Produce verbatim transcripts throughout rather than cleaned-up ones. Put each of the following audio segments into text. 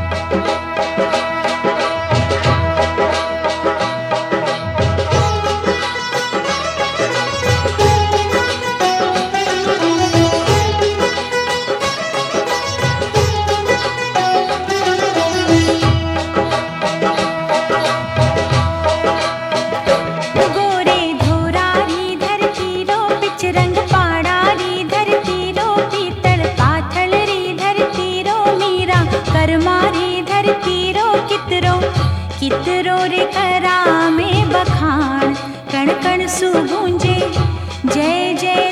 कितरो रे करा में बखान, कण कण सु गूंजे जय जय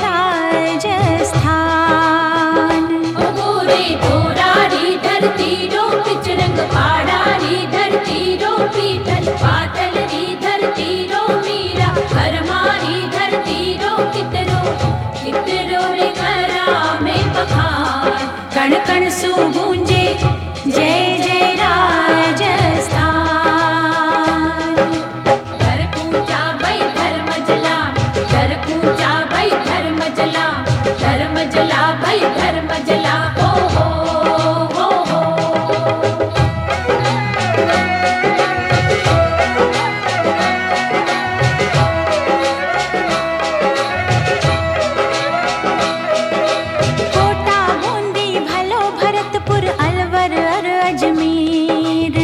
राजस्थान। गोरे धोरारी धरती रो पिच रंग पाड़ारी धरती रो पीतल पातल री धरती रो मीरा घर मारी धरती रो कितरो कितरो रे करा में बखान, कण कण सु गूंजे जय जय राजस्थान। धर्म जला भाई धर्म जला हो हो हो हो। कोटा बूंदी भलो भरतपुर अलवर और अजमेर।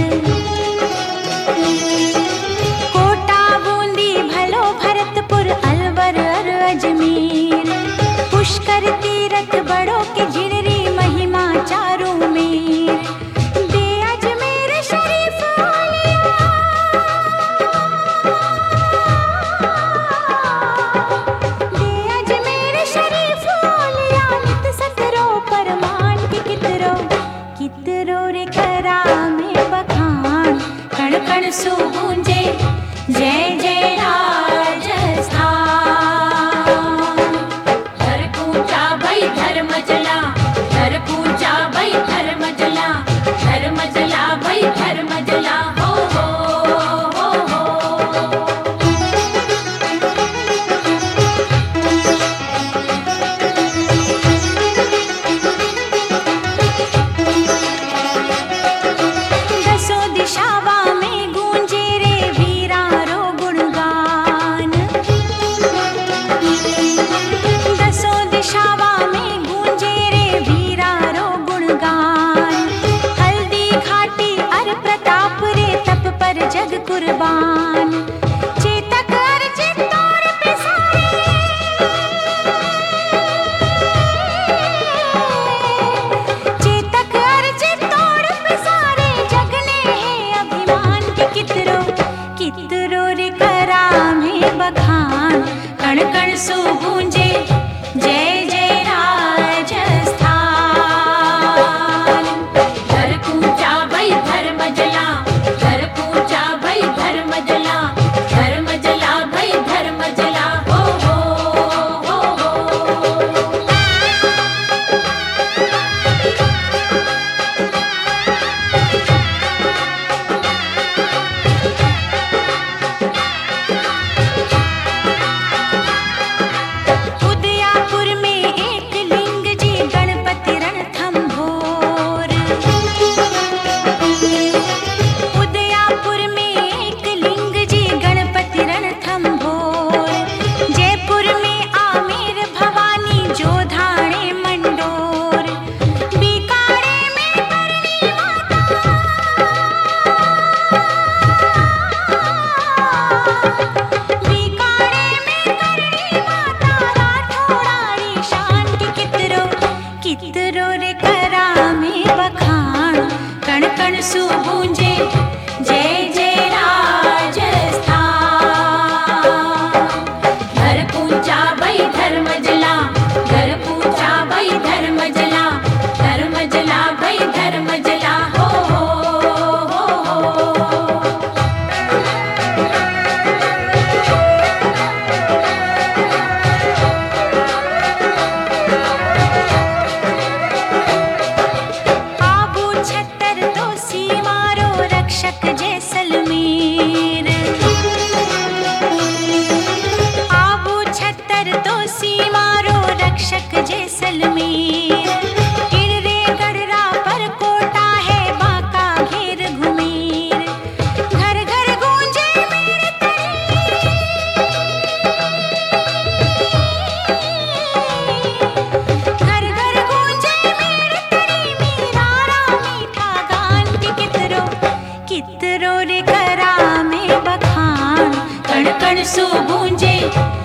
कोटा बूंदी भलो भरतपुर अलवर और अजमेर। पुष्कर तीरथ बड़ों के झिररी महिमा चारू मेर। दे अजमेर शरीफ वालिया, दे अजमेर शरीफ वालिया नित सतरो परमान के कितरो कितरो रे करा में बखान, कण कण सु गूंजे जय जय राजस्थान। धर्म जला धर पूजा भाई धर्म जला धर्म जला भाई धर्म जला हो हो हो हो। दसों दिशावा में गूंजे रे वीरा रो गुणगान। दसों दिशावा जग कुर्बान। चेतक और चित्तौड़ पे सारे, चेतक और चित्तौड़ पे सारे जगने हैं अभिमान के कितरो कितरो रे करा में बखान, कण कण सु गूंजे जय जय राजस्थान। धर पूजा भाई धर्म जला धर्म जला धर्म जला भाई धर्म जला हो हो हो हो। उदयापुर में एक लिंग जी गणपति रणथंभोर। उदयापुर में एक लिंग जी गणपति रणथंभोर। जयपुर में आमेर भवानी जोधाणे मंडोर। बीकाड़े में करणी माता, बीकाड़े में करणी माता राठौड़ाड़ी शान के कितरो कितरो रे करा में बखान, कण कण सु गूंजे जय जय राजस्थान। धर पूजा भाई धर्म जला धर पूजा भाई धर्म जला धर्म जला भाई धर्म जला हो हो हो हो। आबू छत्तर तो सीमारो रक्षक जैसलमेर। आबू छत्तर तो सीमारो रक्षक जैसलमेर। इड़रे गढ़रा पर कोट सु गूंजे